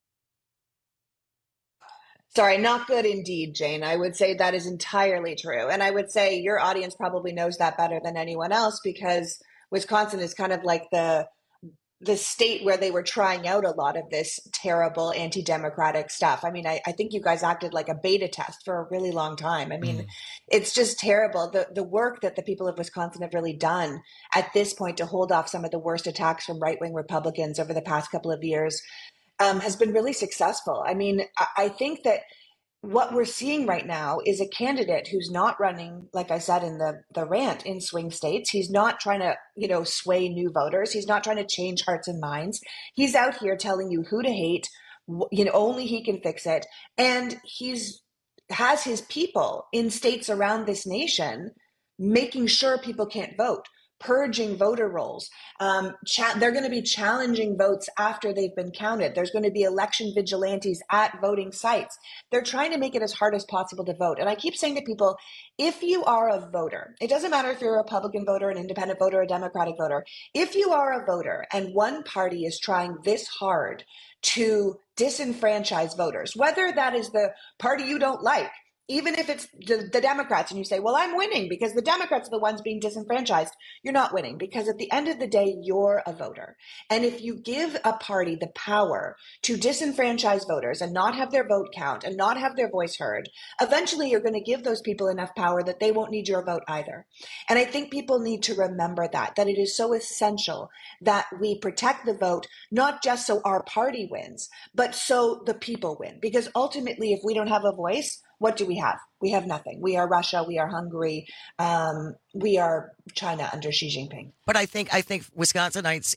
Sorry, not good indeed, Jane. I would say that is entirely true. And I would say your audience probably knows that better than anyone else because Wisconsin is kind of like the the state where they were trying out a lot of this terrible anti-democratic stuff. I mean, I, I think you guys acted like a beta test for a really long time. I mean, mm. it's just terrible. The the work that the people of Wisconsin have really done at this point to hold off some of the worst attacks from right-wing Republicans over the past couple of years um, has been really successful. I mean, I, I think that what we're seeing right now is a candidate who's not running, like I said, in the, the rant in swing states. He's not trying to, you know, sway new voters. He's not trying to change hearts and minds. He's out here telling you who to hate, you know, only he can fix it. And he's has his people in states around this nation making sure people can't vote, purging voter rolls. Um, cha- they're going to be challenging votes after they've been counted. There's going to be election vigilantes at voting sites. They're trying to make it as hard as possible to vote. And I keep saying to people, if you are a voter, it doesn't matter if you're a Republican voter, an independent voter, a Democratic voter. If you are a voter and one party is trying this hard to disenfranchise voters, whether that is the party you don't like, even if it's the, the Democrats and you say, well, I'm winning because the Democrats are the ones being disenfranchised, you're not winning because at the end of the day, you're a voter. And if you give a party the power to disenfranchise voters and not have their vote count and not have their voice heard, eventually you're going to give those people enough power that they won't need your vote either. And I think people need to remember that, that it is so essential that we protect the vote, not just so our party wins, but so the people win. Because ultimately, if we don't have a voice, what do we have? We have nothing. We are Russia. We are Hungary. Um, we are China under Xi Jinping. But I think I think Wisconsinites,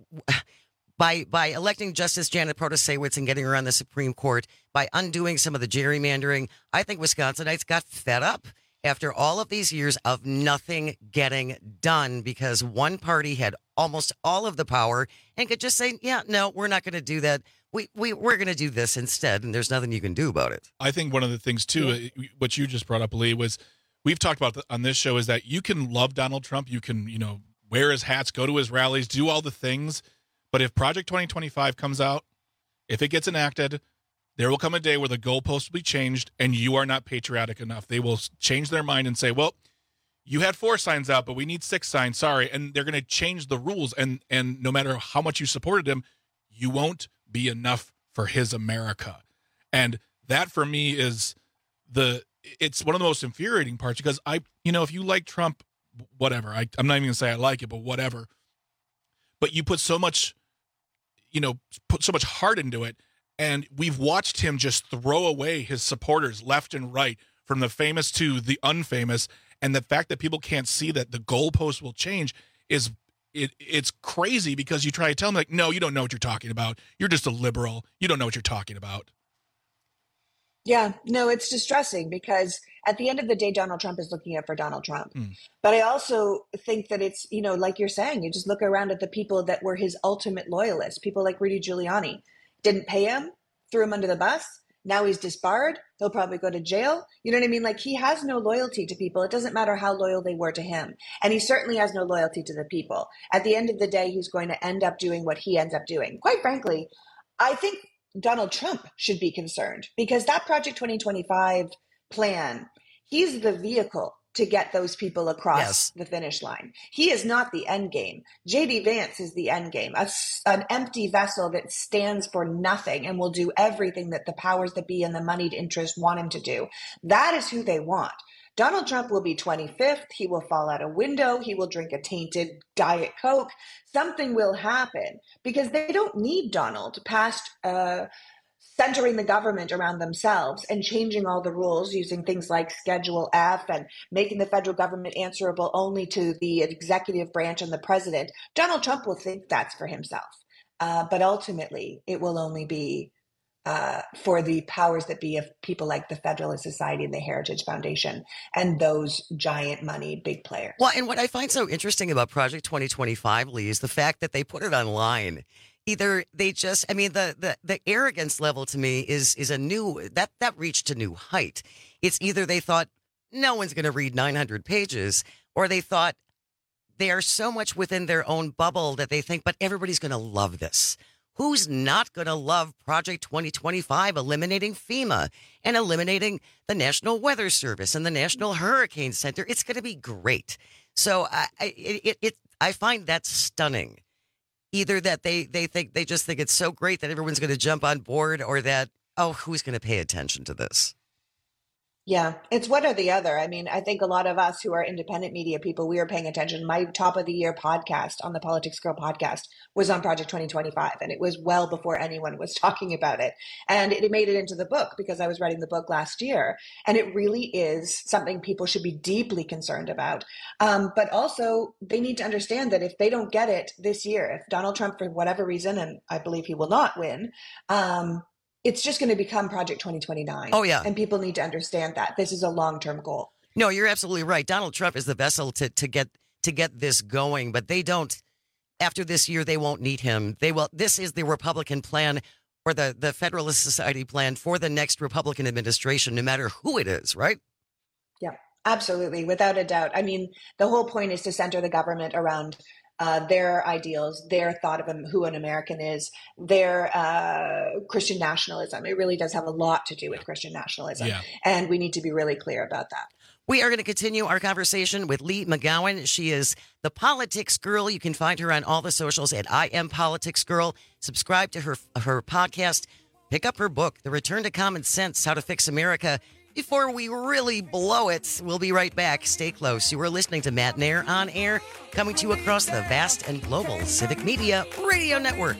by by electing Justice Janet Protasiewicz and getting her on the Supreme Court, by undoing some of the gerrymandering, I think Wisconsinites got fed up after all of these years of nothing getting done because one party had almost all of the power and could just say, yeah, no, we're not going to do that. we, we, we're going to do this instead, and there's nothing you can do about it. I think one of the things, too, yeah. what you just brought up, Lee, was we've talked about on this show is that you can love Donald Trump. You can, you know, wear his hats, go to his rallies, do all the things. But if Project twenty twenty-five comes out, if it gets enacted, there will come a day where the goalposts will be changed and you are not patriotic enough. They will change their mind and say, well, you had four signs out, but we need six signs. Sorry. And they're going to change the rules. And, and no matter how much you supported him, you won't be enough for his America. And that for me is the, it's one of the most infuriating parts because I, you know, if you like Trump, whatever, I, I'm not even going to say I like it, but whatever. But you put so much, you know, put so much heart into it. And we've watched him just throw away his supporters left and right, from the famous to the unfamous. And the fact that people can't see that the goalpost will change is it. It's crazy because you try to tell them, like, no, you don't know what you're talking about. You're just a liberal. You don't know what you're talking about. Yeah, no, it's distressing because at the end of the day, Donald Trump is looking out for Donald Trump. Mm. But I also think that it's, you know, like you're saying, you just look around at the people that were his ultimate loyalists, people like Rudy Giuliani. Didn't pay him, threw him under the bus. Now he's disbarred. He'll probably go to jail. You know what I mean? Like, he has no loyalty to people. It doesn't matter how loyal they were to him. And he certainly has no loyalty to the people. At the end of the day, he's going to end up doing what he ends up doing. Quite frankly, I think Donald Trump should be concerned because that Project twenty twenty-five plan, he's the vehicle to get those people across yes. the finish line. He is not the end game. J D Vance is the end game, a, an empty vessel that stands for nothing and will do everything that the powers that be and the moneyed interest want him to do. That is who they want. Donald Trump will be twenty-fifth. He will fall out a window. He will drink a tainted Diet Coke. Something will happen because they don't need Donald past uh, centering the government around themselves and changing all the rules using things like Schedule F and making the federal government answerable only to the executive branch and the president. Donald Trump will think that's for himself. Uh, but ultimately, it will only be uh, for the powers that be of people like the Federalist Society and the Heritage Foundation and those giant money big players. Well, and what I find so interesting about Project twenty twenty-five, Lee, is the fact that they put it online. Either they just, I mean, the, the, the arrogance level to me is is a new, that, that reached a new height. It's either they thought no one's going to read nine hundred pages, or they thought they are so much within their own bubble that they think, but everybody's going to love this. Who's not going to love Project twenty twenty-five, eliminating FEMA and eliminating the National Weather Service and the National Hurricane Center? It's going to be great. So I, it, it, it, I find that stunning. Either that they, they think they just think it's so great that everyone's going to jump on board, or that, oh, who's going to pay attention to this? Yeah, it's one or the other. I mean, I think a lot of us who are independent media people, we are paying attention. My top of the year podcast on the Politics Girl podcast was on Project twenty twenty-five, and it was well before anyone was talking about it. And it made it into the book because I was writing the book last year. And it really is something people should be deeply concerned about. Um, but also, they need to understand that if they don't get it this year, if Donald Trump, for whatever reason, and I believe he will not win, um, it's just going to become Project twenty twenty-nine. Oh, yeah. And people need to understand that this is a long-term goal. No, you're absolutely right. Donald Trump is the vessel to, to get to get this going, but they don't, after this year, they won't need him. They will. This is the Republican plan, or the, the Federalist Society plan for the next Republican administration, no matter who it is, right? Yeah, absolutely. Without a doubt. I mean, the whole point is to center the government around Uh, their ideals, their thought of who an American is, their uh, Christian nationalism. It really does have a lot to do with Christian nationalism. Yeah. And we need to be really clear about that. We are going to continue our conversation with Lee McGowan. She is the Politics Girl. You can find her on all the socials at I Am Politics Girl. Subscribe to her, her podcast. Pick up her book, The Return to Common Sense, How to Fix America Before We Really Blow It. We'll be right back. Stay close. You are listening to Matt Nair on air, coming to you across the vast and global Civic Media Radio Network.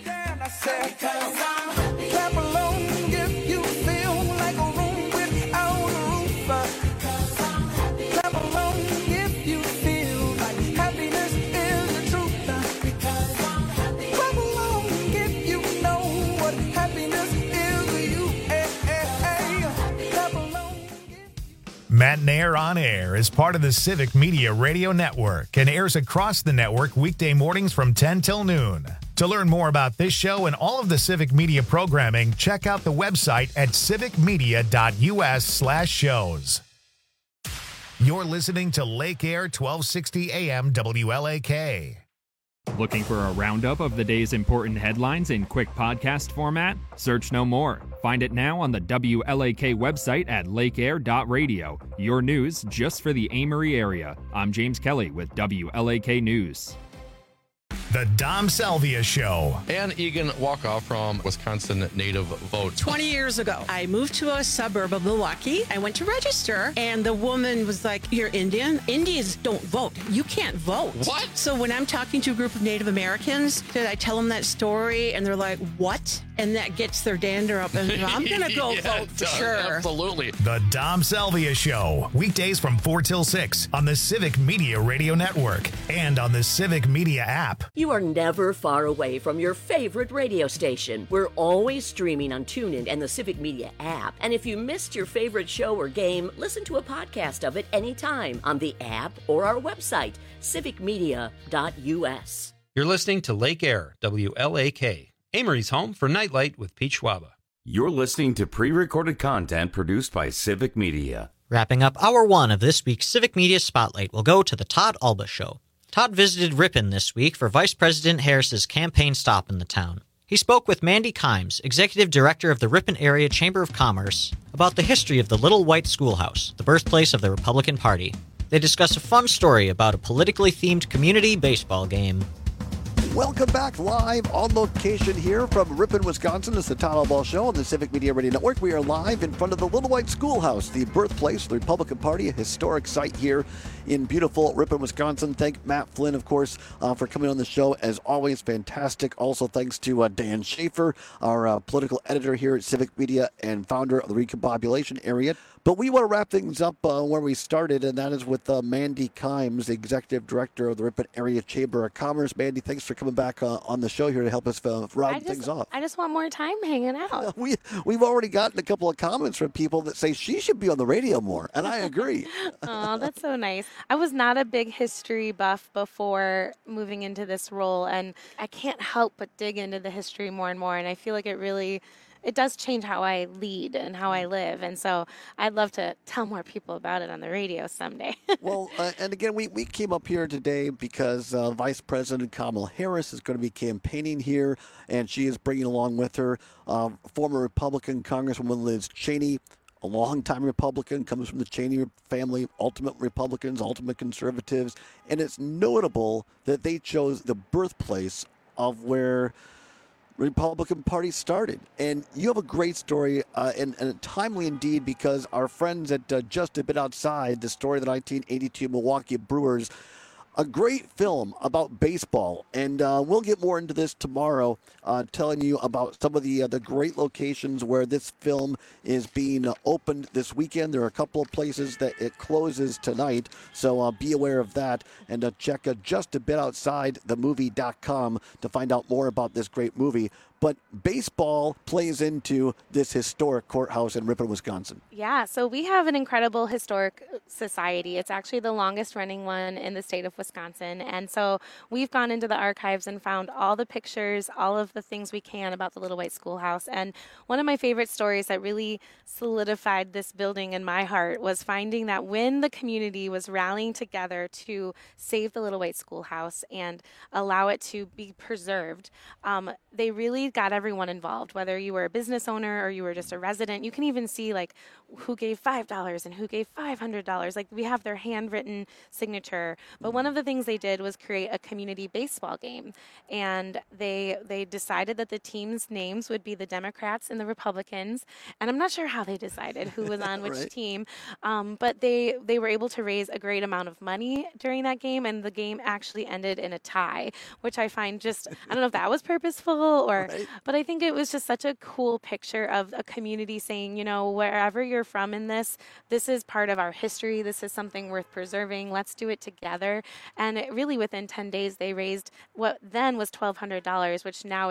Clap along if you feel like a room without a roof. Clap along if you feel like happiness is the truth. Clap along if you know what happiness is to you. Hey, hey, hey. Clap along. Matt Nair on Air is part of the Civic Media Radio Network and airs across the network weekday mornings from ten till noon. To learn more about this show and all of the Civic Media programming, check out the website at civicmedia.us slash shows. You're listening to Lake Air twelve sixty A M W L A K. Looking for a roundup of the day's important headlines in quick podcast format? Search no more. Find it now on the W L A K website at lakeair dot radio. Your news just for the Amory area. I'm James Kelly with W L A K News. The Dom Salvia Show. Ann Egan Walkoff from Wisconsin Native Vote. twenty years ago, I moved to a suburb of Milwaukee. I went to register, and the woman was like, "You're Indian? Indians don't vote. You can't vote." What? So when I'm talking to a group of Native Americans, did I tell them that story, and they're like, "What?" And that gets their dander up, and I'm going to go Yeah, vote it for does. sure. Absolutely. The Dom Salvia Show. Weekdays from four till six on the Civic Media Radio Network and on the Civic Media app. You are never far away from your favorite radio station. We're always streaming on TuneIn and the Civic Media app. And if you missed your favorite show or game, listen to a podcast of it anytime on the app or our website, civic media dot u s. You're listening to Lake Air, W L A K, Amory's home for Nightlight with Pete Schwaba. You're listening to pre-recorded content produced by Civic Media. Wrapping up hour one of this week's Civic Media Spotlight, we'll go to the Todd Alba Show. Todd visited Ripon this week for Vice President Harris's campaign stop in the town. He spoke with Mandy Kimes, Executive Director of the Ripon Area Chamber of Commerce, about the history of the Little White Schoolhouse, the birthplace of the Republican Party. They discuss a fun story about a politically themed community baseball game. Welcome back live on location here from Ripon, Wisconsin. It's the Todd Alba Show on the Civic Media Radio Network. We are live in front of the Little White Schoolhouse, the birthplace of the Republican Party, a historic site here in beautiful Ripon, Wisconsin. Thank Matt Flynn, of course, uh, for coming on the show. As always, fantastic. Also, thanks to uh, Dan Schaefer, our uh, political editor here at Civic Media and founder of the Recombobulation Area. But we want to wrap things up uh, where we started, and that is with uh, Mandy Kimes, the Executive Director of the Ripon Area Chamber of Commerce. Mandy, thanks for coming back uh, on the show here to help us uh, round I just, things off. I just want more time hanging out. We, we've already gotten a couple of comments from people that say she should be on the radio more, and I agree. Oh, that's so nice. I was not a big history buff before moving into this role, and I can't help but dig into the history more and more, and I feel like it really... it does change how I lead and how I live. And so I'd love to tell more people about it on the radio someday. Well, uh, and again, we, we came up here today because uh, Vice President Kamala Harris is going to be campaigning here, and she is bringing along with her uh, former Republican Congresswoman Liz Cheney, a longtime Republican, comes from the Cheney family, ultimate Republicans, ultimate conservatives. And it's notable that they chose the birthplace of where Republican Party started. And you have a great story, uh, and, and timely indeed, because our friends at uh, Just a Bit Outside, the story of the nineteen eighty-two Milwaukee Brewers, a great film about baseball. And uh, we'll get more into this tomorrow, uh, telling you about some of the uh, the great locations where this film is being uh, opened this weekend. There are a couple of places that it closes tonight, so uh, be aware of that. And uh, check uh, just a bit outside the movie dot com to find out more about this great movie. But baseball plays into this historic courthouse in Ripon, Wisconsin. Yeah, so we have an incredible historic society. It's actually the longest running one in the state of Wisconsin. And so we've gone into the archives and found all the pictures, all of the things we can about the Little White Schoolhouse. And one of my favorite stories that really solidified this building in my heart was finding that when the community was rallying together to save the Little White Schoolhouse and allow it to be preserved, um, they really got everyone involved, whether you were a business owner or you were just a resident. You can even see like who gave five dollars and who gave five hundred dollars. Like we have their handwritten signature. But one of the things they did was create a community baseball game. And they they decided that the teams' names would be the Democrats and the Republicans. And I'm not sure how they decided who was on which Right. team. Um, but they, they were able to raise a great amount of money during that game. And the game actually ended in a tie, which I find just, I don't know if that was purposeful or, Right. but I think it was just such a cool picture of a community saying, you know, wherever you're from in this, this is part of our history. This is something worth preserving. Let's do it together. And it really within ten days, they raised what then was twelve hundred dollars, which now is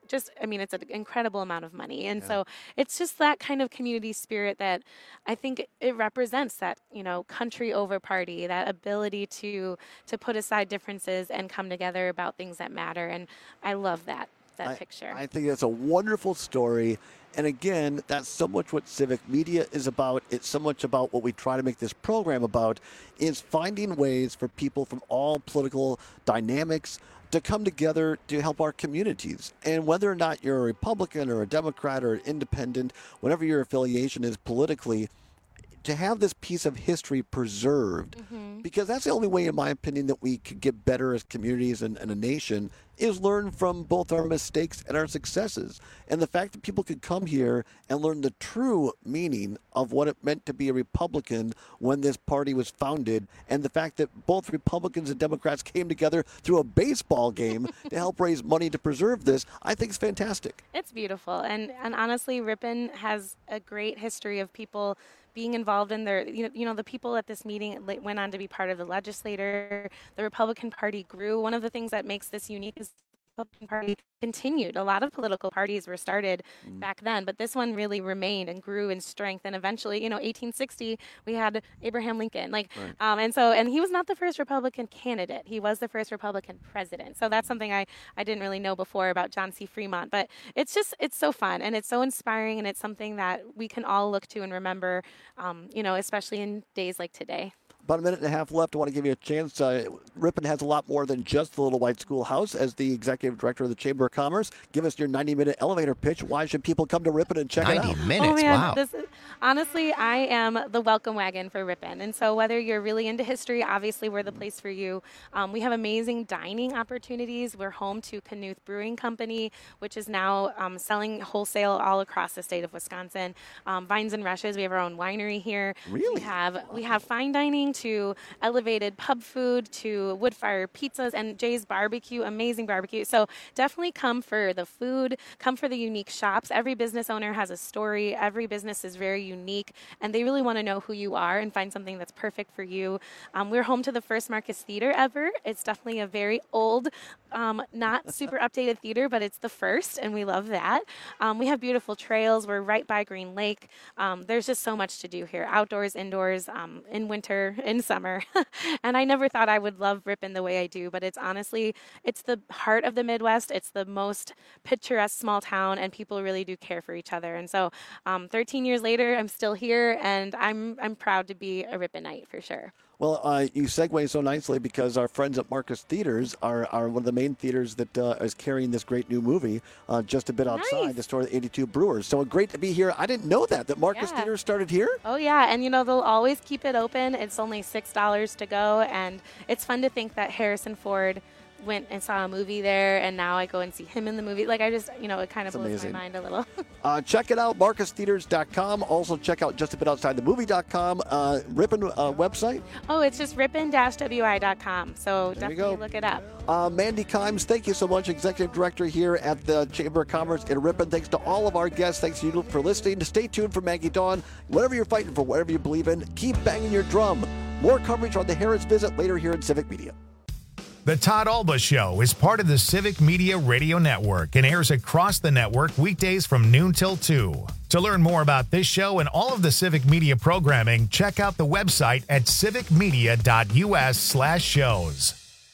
just, I mean, it's an incredible amount of money. And Yeah. so it's just that kind of community spirit that I think it represents, that, you know, country over party, that ability to to put aside differences and come together about things that matter. And I love that, that I, picture. I think that's a wonderful story. And again, that's so much what civic media is about. It's so much about what we try to make this program about, is finding ways for people from all political dynamics to come together to help our communities. And whether or not you're a Republican or a Democrat or an independent, whatever your affiliation is politically, to have this piece of history preserved, Mm-hmm. because that's the only way, in my opinion, that we could get better as communities and, and a nation, is learn from both our mistakes and our successes. And the fact that people could come here and learn the true meaning of what it meant to be a Republican when this party was founded, and the fact that both Republicans and Democrats came together through a baseball game to help raise money to preserve this, I think is fantastic. It's beautiful. And, and honestly, Ripon has a great history of people being involved in their, you know, you know, the people at this meeting went on to be part of the legislature. The Republican Party grew. One of the things that makes this unique is the Republican Party continued. A lot of political parties were started Mm. back then, but this one really remained and grew in strength. And eventually, you know, eighteen sixty, we had Abraham Lincoln. Like, Right. um, and so, and he was not the first Republican candidate. He was the first Republican president. So that's something I, I didn't really know before about John C. Fremont. But it's just, it's so fun and it's so inspiring, and it's something that we can all look to and remember, um, you know, especially in days like today. About a minute and a half left. I want to give you a chance. Uh, Ripon has a lot more than just the Little White Schoolhouse. As the executive director of the Chamber of Commerce, give us your ninety-minute elevator pitch. Why should people come to Ripon and check it out? ninety minutes, Oh man, wow. this is, honestly, I am the welcome wagon for Ripon. And so whether you're really into history, obviously we're the place for you. Um, we have amazing dining opportunities. We're home to Knuth Brewing Company, which is now um, selling wholesale all across the state of Wisconsin. Um, Vines and Rushes, we have our own winery here. Really? We have, we have fine dining to elevated pub food to wood fire pizzas and Jay's Barbecue, amazing barbecue. So definitely come for the food, come for the unique shops. Every business owner has a story. Every business is very unique, and they really want to know who you are and find something that's perfect for you. Um, we're home to the first Marcus Theater ever. It's definitely a very old, um, not super updated theater, but it's the first, and we love that. Um, we have beautiful trails. We're right by Green Lake. Um, there's just so much to do here, outdoors, indoors, um, in winter, in summer. And I never thought I would love Ripon the way I do, but it's honestly, it's the heart of the Midwest. It's the most picturesque small town, and people really do care for each other. And so um, thirteen years later, I'm still here, and I'm I'm proud to be a Riponite for sure. Well, uh, you segue so nicely because our friends at Marcus Theaters are, are one of the main theaters that uh, is carrying this great new movie uh, just a bit outside Nice. the store of the eighty-two Brewers. So great to be here. I didn't know that, that Marcus Yeah. Theaters started here. Oh yeah, and you know they'll always keep it open. It's only six dollars to go, and it's fun to think that Harrison Ford went and saw a movie there, and now I go and see him in the movie. Like I just, you know, it kind of That's blows amazing. my mind a little. Uh, check it out, marcus theaters dot com. Also check out just a bit outside the movie dot com. Uh, Ripon uh, website. Oh, it's just ripon dash w i dot com. So There you definitely go. look it up. Uh, Mandy Kimes, thank you so much, Executive Director here at the Chamber of Commerce in Ripon. Thanks to all of our guests. Thanks to you for listening. Stay tuned for Maggie Dawn. Whatever you're fighting for, whatever you believe in, keep banging your drum. More coverage on the Harris Visit later here in Civic Media. The Todd Alba Show is part of the Civic Media Radio Network and airs across the network weekdays from noon till two. To learn more about this show and all of the Civic Media programming, check out the website at civic media dot u s slash shows.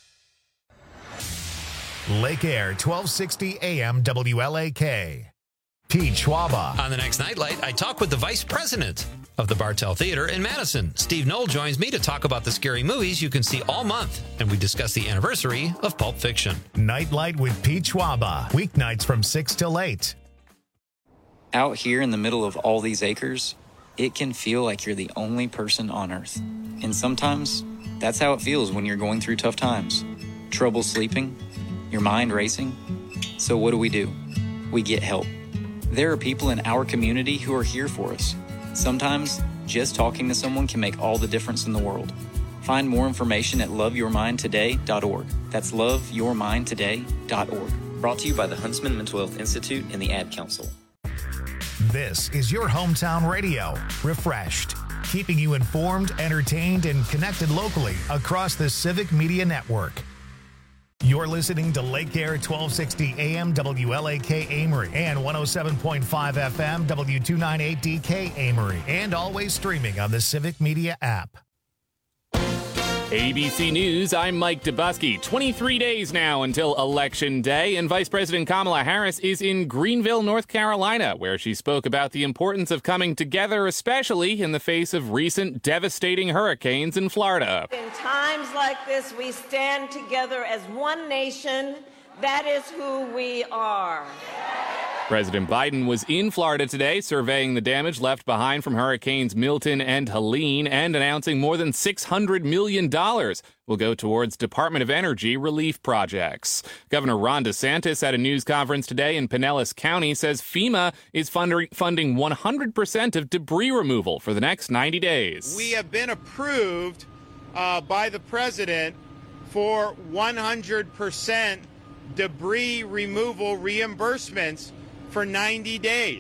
Lake Air, twelve sixty A M W L A K. Pete Schwaba. On the next Nightlight, I talk with the vice president of the Bartell Theater in Madison. Steve Knoll joins me to talk about the scary movies you can see all month, and we discuss the anniversary of Pulp Fiction. Nightlight with Pete Schwaba. Weeknights from six till eight. Out here in the middle of all these acres, it can feel like you're the only person on Earth. And sometimes, that's how it feels when you're going through tough times. Trouble sleeping, your mind racing. So what do we do? We get help. There are people in our community who are here for us. Sometimes, just talking to someone can make all the difference in the world. Find more information at love your mind today dot org. That's love your mind today dot org. Brought to you by the Huntsman Mental Health Institute and the Ad Council. This is your hometown radio, refreshed, keeping you informed, entertained, and connected locally across the Civic Media Network. You're listening to Lake Air twelve sixty A M W L A K Amory and one oh seven point five F M W two ninety-eight D K Amory, and always streaming on the Civic Media app. A B C News, I'm Mike Dubusky. twenty-three days now until Election Day, and Vice President Kamala Harris is in Greenville, North Carolina, where she spoke about the importance of coming together, especially in the face of recent devastating hurricanes in Florida. In times like this, we stand together as one nation. That is who we are. President Biden was in Florida today surveying the damage left behind from Hurricanes Milton and Helene and announcing more than six hundred million dollars will go towards Department of Energy relief projects. Governor Ron DeSantis at a news conference today in Pinellas County says FEMA is fund- funding one hundred percent of debris removal for the next ninety days. We have been approved uh, by the president for one hundred percent debris removal reimbursements for ninety days.